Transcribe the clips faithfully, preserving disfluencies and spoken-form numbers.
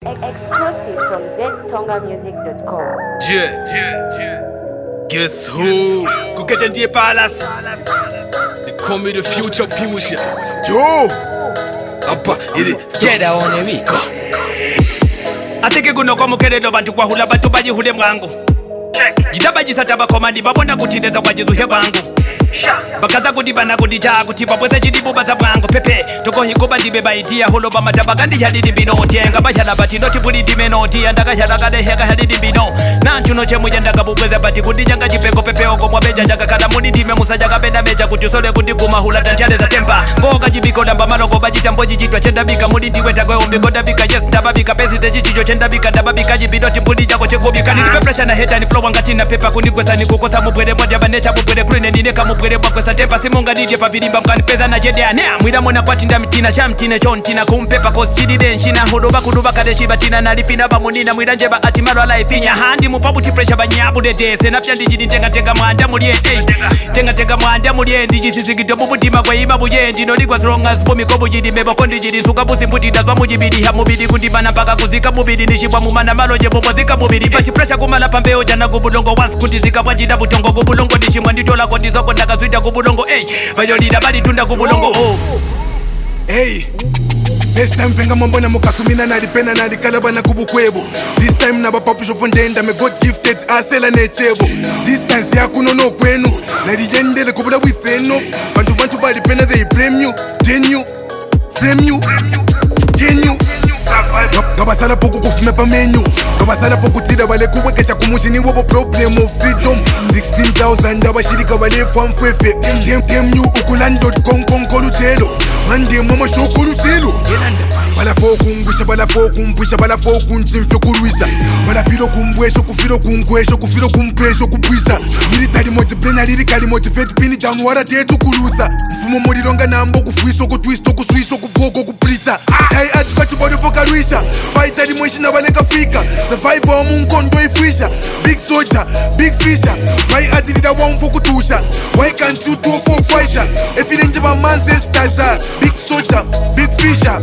Exclusive from z tonga music dot com. Yeah, yeah, yeah. Guess who? Go get in the palace. They call me the future Pusha. Yo! Apa, it is Jeda on a week. Ateke kuno kwa mukeredo bantu kwa hula bantu baji hule mwangu. Jitabaji sataba komandi babona kutindeza kwa jizu hebangu. Bakaza kudibana kudija kutiba pwese jidibu baza bwangu pepe toko higuba ndibeba idia holo ba matabagandi hadidi mbino tienga bachala bati ndoti puli dimeno tia ndaga hadaga de hega hadidi mbino nanchu no chemu yandaga bubweze bati kudija ngajipeko pepe oko mwabeja jaga kada muni dime musajaga benda meja kutusole kundiguma hula tantiale za tempa ngoga jibiko damba manogo bajita mboji jitwa chenda bika mudi ndiweta gwe umbigo dabika yes ndababika pesi tejijo chenda bika ndababika jibidoti puli jako chegobika nipe pressure na heta ni flow wangati na pepa kunigwesa nikukosa mubwede mwaja banecha mubwede krine nineka mubwede kwa kwesa tempa simunga didye pa virimba mkani peza na jedea nea mwida mwana kwa tinda mitina shamtine chontina kumpepa kosi denshina huduba kuduba kadeshi batina nalifina bamunina mwida njeba atimalo ala ifinya handi mupabu tipresha banyabu dede senapya ndijidi tenga tenga mwanda mulie ey tenga tenga mwanda mulie ndiji sisigito bubutima kwa ima buje ndino ligwa strong as bumi kobu jidi meba kondi jidi suka busi mputi dazwa mujibidi ha mubidi kundibana mpaka kuzika mubidi nishibwa mumana maloje bobo zika mubidi fachi presha kumala pambeo jana gubulongo once kuti zika wajida butongo gubulongo ndishimwa nditola kondi zoko ndaka zwida gubulongo ey vayolida bali tunda gubulongo oh hey this time venga mambona mukasumina nalipena nalikalaba na kubukwebo this time nabapapisho fondenda me god gifted asela nechebo distance yakunono kwenu nalijendele kubuda witheno bantu bantu balipena they blame you then you frame you can you ngabasala poku kufume pa menu ngabasala poku tida bale kuwekecha kumushini wobo problem of freedom sixteen thousand abashirika bale famfefe dem dem you ukulan dot com com kolutelo mande mama shokolutelo bala fokumbusha bala fokumbusha bala fokunchimfe kulwisa bala filo kumbwesho kufilo kungwesho kufilo kumpesho kupwisa military motivate lirikali motivate pin down wara tetu kulusa mfumo murironga nambo kufwiso kutwisto kuswiso kuvoko kuplisa dai atukati body fokalwisha fight ali mweshi na baleka fika survive wa munkondo ifwisha big soldier big fisher try atidida wamfu kutusha why can't you do for fighter if you didn't have man's style big soldier big fisher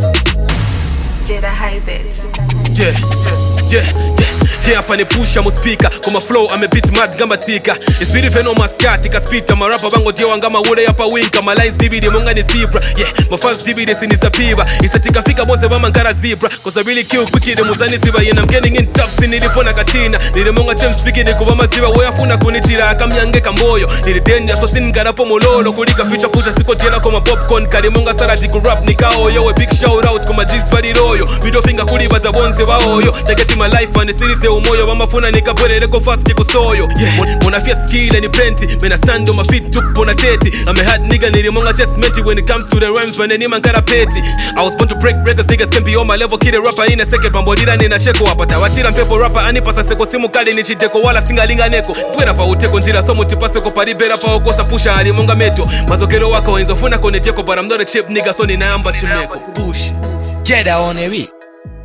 Jeda high bits. Yeah, yeah, yeah. Yeah, hapa ni pusha muspika Kuma flow ame beat mad gamba tika Isbiri veno maskati kaspita Marapa bango jewa ngama ule hapa winka My lines dibidi munga ni zebra Yeah, my fans dibidi sinisapiba Isatika fika bose mama nkara zebra Cause I really kill quickly muzani ziba Yeah, I'm getting in tough sinilipona katina Nile munga James speaking kuba maziba Woya funa kunichira akamyange kamboyo Nile denya so singara po mololo Kulika feature pusha siko tiela koma popcorn Kari munga sarati kurap nikao Yo, a big shout out kuma G's body royo Middle finger kuliba za bonze wa oyo Taketi my life and the series umoyo wamafuna nikapwele ko fast kusoyo yeah mona fia skill and plenty when I stand on my feet tupo na teti I'm a hard nigga nilimonga testament when it comes to the rhymes when any man got a petty I was born to break records niggas can be on my level kid a rapper in a second mambo dira nina cheko hapa tawatira mpepo rapper anipa sasa ko simu kali ni chiteko wala singalinga neko bwera pa uteko njira somo tipase ko paribera pa okosa pusha alimonga meto mazokero wako wenzo funa koneteko but I'm not a chip nigga so ninaamba chimeko push Jeda on a week.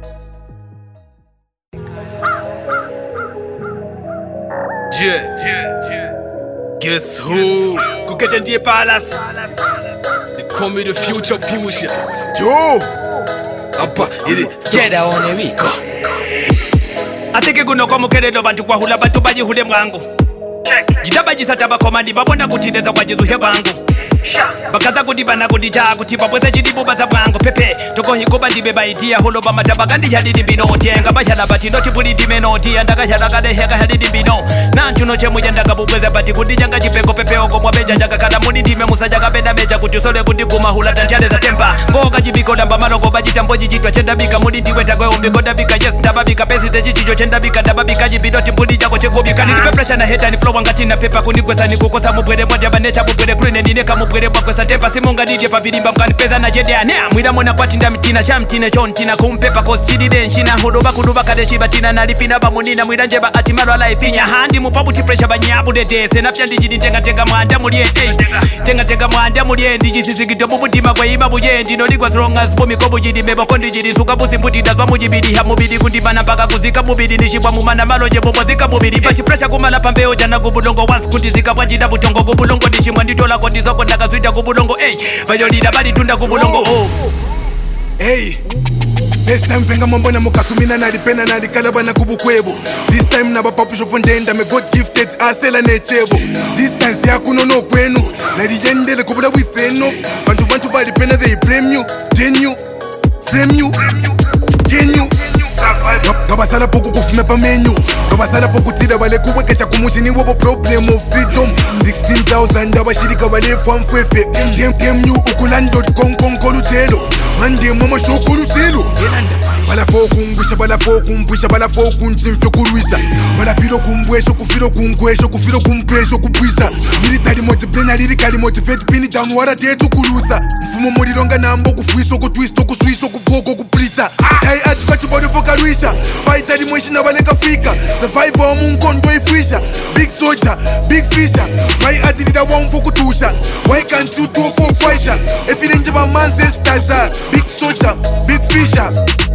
Yeah, yeah, yeah. Guess who? Go get in the palace. They call me the future Pusha. yo Apa, it is Jeda on a week. Ateke kuno kwa mukeredo bantu kwa hula bantu baji hule mwangu. Jitabaji sataba komandi babona kutindeza kwa jizu hebangu. Bakaza kudibana kudija kutiba pwese jidibu baza bwangu pepe toko higuba ndibeba idia holo ba matabagandi hadidi mbino tienga bachala bati ndoti puli dimeno tia ndaga hadaga de hega hadidi mbino nanchu no chemu yandaga bubweze bati kudija ngajipeko pepe oko mwabeja jaga kada muni dime musajaga benda meja kutusole kundiguma hula tantiale za tempa ngoga jibiko damba manogo bajita mboji jitwa chenda bika mudi ndiweta gwe umbigo dabika yes ndababika pesi tejijo chenda bika ndababika jibidoti mpuli jako chegobika nilipe pressure na heta ni flow wangati na pepa kunigwesa nikukosa mubwede mwaja banecha mubwede green nineka mubwede bakwesa tempa simunga didye pa virimba mkani peza na jedea nea mwida mwana kwa tinda mitina shamtine chontina kumpepa kosi denshina huduba kuduba kadeshi batina nalifina bamunina mwida njeba atimalo ala ifinya handi mupabu tipresha banyabu dede senapya ndijidi tenga tenga mwanda mulie ey tenga tenga mwanda mulie ndiji sisigito bubutima kwa ima buje ndino ligwa strong as bumi kobu jidi meba kondi jidi suka busi mputi dazwa mujibidi ha mubidi kundibana mpaka kuzika mubidi nishibwa mumana maloje bobo zika mubidi fachi pressure kumala pambeo jana gubulongo once kuti zika wajida butongo gubulongo nishimwa nditola kondi zoko ndaka zwida gubulongo ey vayolida bali tunda gubulongo oh hey This time venga mambona mukasumina nalipena nalikalabana kubukwebo. This time nabapapisho fondenda me God gifted asela nechebo. This time siyakuno no kwenu nalijendele kubula witheno. Bantu bantu balipena they blame you, drain you, frame you, gain you. Gabasala poku kufume pa menu. Gabasala poku tida wale kuwekesha kumushini wobo problem of freedom. sixteen thousand abashirika wale famfwefe. Dem dem you ukulando kong kong koluchelo. Mande mama shokulu chelo. Bala fokumbwisha bala fokumbwisha bala fokunchimfyo kulwisha. Bala filo kumbwesho kufilo kungwesho kufilo kumpesho kubwisha. Military motivate lirikali motivate pini down wara tetu kulusa. Mfumo murironga nambo kufuiso kutwisto kuswiso kuvoko kuprisa. Tai ati kwa chibodi fokaruisha. Fight ali mweshi na wale kafika. Survive wa munkondo ifwisha. Big soldier, big fisher. Try ati lida wa mfokutusha. Why can't you do for fighter? If it ain't my man says taza. Big soldier, big fisher.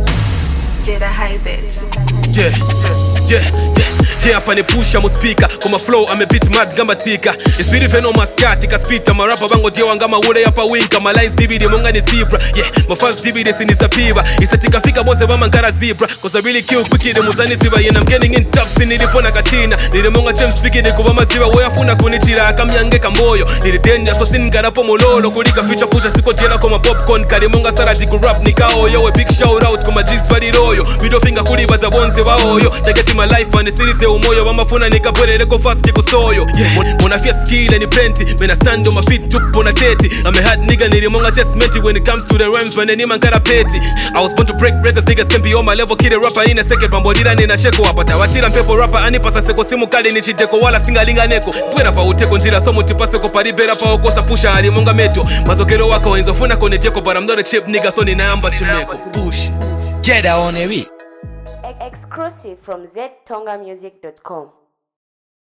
Jada Hybrids. Yeah, yeah, yeah. Yeah, hapa ni pusha muspika Koma flow amebit mad gamba tika Isbiri veno maskati kaspita Marapa bango jewa ngama ule hapa winka My lines D B D monga ni zebra Yeah, my fans D B D sinisapiba Isatika fika bose bama nkara zebra Cause I really kill quicky de muzani ziba Yeah, I'm getting in tough sinilipona katina Nile monga James speaking de kubama ziba Woya funa kunichira kamyange kamboyo Nile denya so singana po mololo Kulika feature pusha siko jela koma popcorn Kari monga sarati kurap nikao Yo, a big shout out koma G's valiroyo Middle finger kuli baza bonze waoyo Tagati my life and the series umoyo wamafuna nikapwelele ko fast kusoyo yeah. Monafia skill and plenty when I stand on my feet tupo na teti I'm a hard nigga nilimonga testament when it comes to the rhymes when any man kara peti I was born to break records niggas can be on my level kid a rapper in a second pambolira nina sheko wapata watira mpepo rapper anipasa seko simu kali ni chiteko wala singalinga neko bwera pa uteko njira somo tipase ko paribera pa okosa pusha alimonga meto mazokero wako enzo funa koneteko but I'm not a chip nigga so ni namba chimeko push Jada on a beat. Exclusive from z tonga music dot com.